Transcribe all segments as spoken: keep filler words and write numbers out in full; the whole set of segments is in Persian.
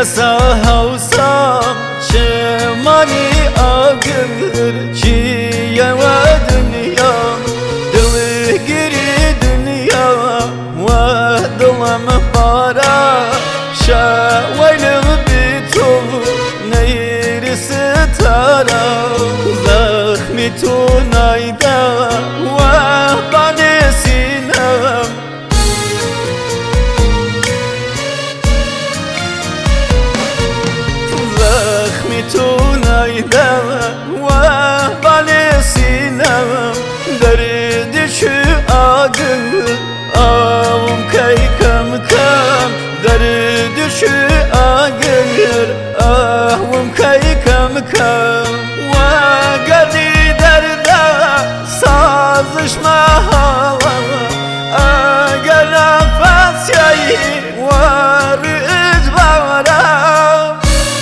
نسا هوسام شماني آگر چیه و دنیا دل گیری دنیا و دلم بارا شاویلم بی تو نیرسه تارا زخمی تو نایدا و بانی سینم زخمی تو نایدا و بانی سینم درد چه آگر آوم کی کم کم درد چه آگر آوم کی کم کم و گردی دردا سازش محالا اگر نفس یایی و رئیز بارم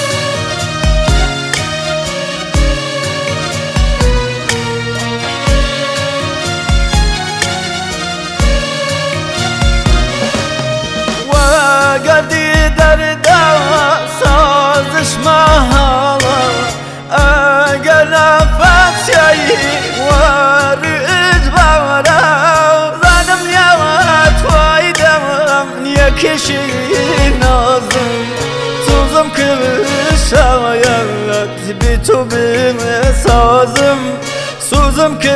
گردی دردا سازش محالا اگر نفس یایی و رئیز بارم زنم نیامد فایدم یکیشی نازم سوزم که شاید بی تو بسازم سوزم که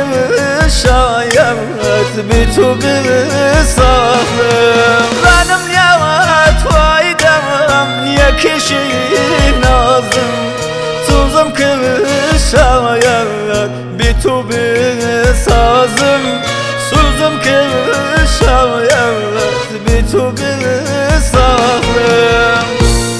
شاید بی تو بسازم زنم نیامد فایدم یکیشی نازم سوزم که شاید بی تو بسازم سوزم که شاید بی تو بسازم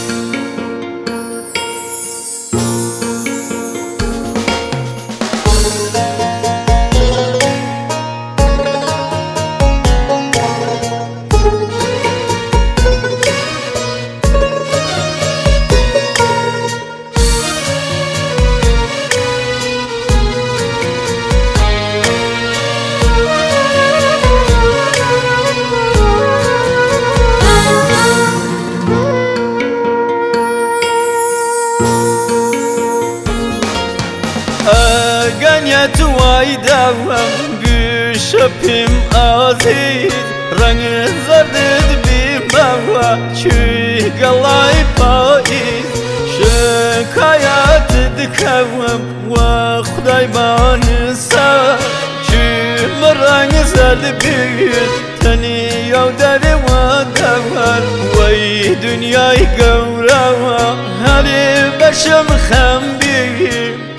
Ganyet vaydam büşöpüm aziz Rangı zardid bimava çügalay paiz Şikayet dikavım ve Xuday banısa Çüm rangı zard bir Tani yavdari vadavar Vay dünyayı gavrava Hali başım khambir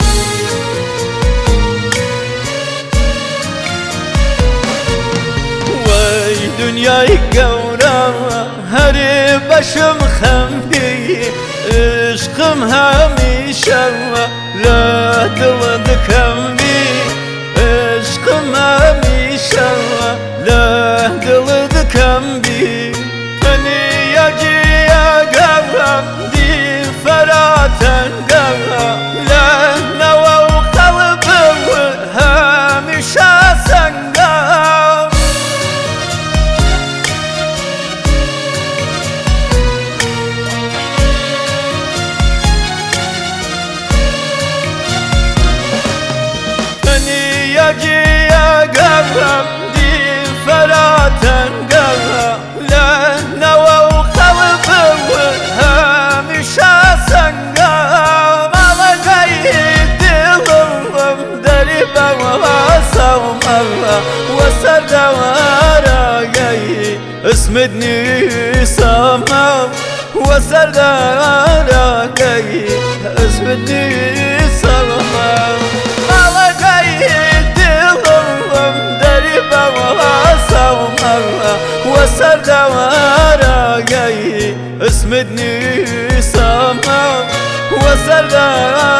dünyayı gavrava her başım xembi ışkım hamisha la diladı kembi ışkım hamisha la diladı kembi hani yaciya gavram di feraten gavram la nava qalbim hamisha sangam يا قرم دي فراتا قرم لا نوى وقلب هامش سنقام على قيد ضرم دربا وصوم الله وسرد ورقي اسمدني سمام وسرد ورقي اسمدني سمام على قيد وسرد ورقي اسمدني سمام وسرد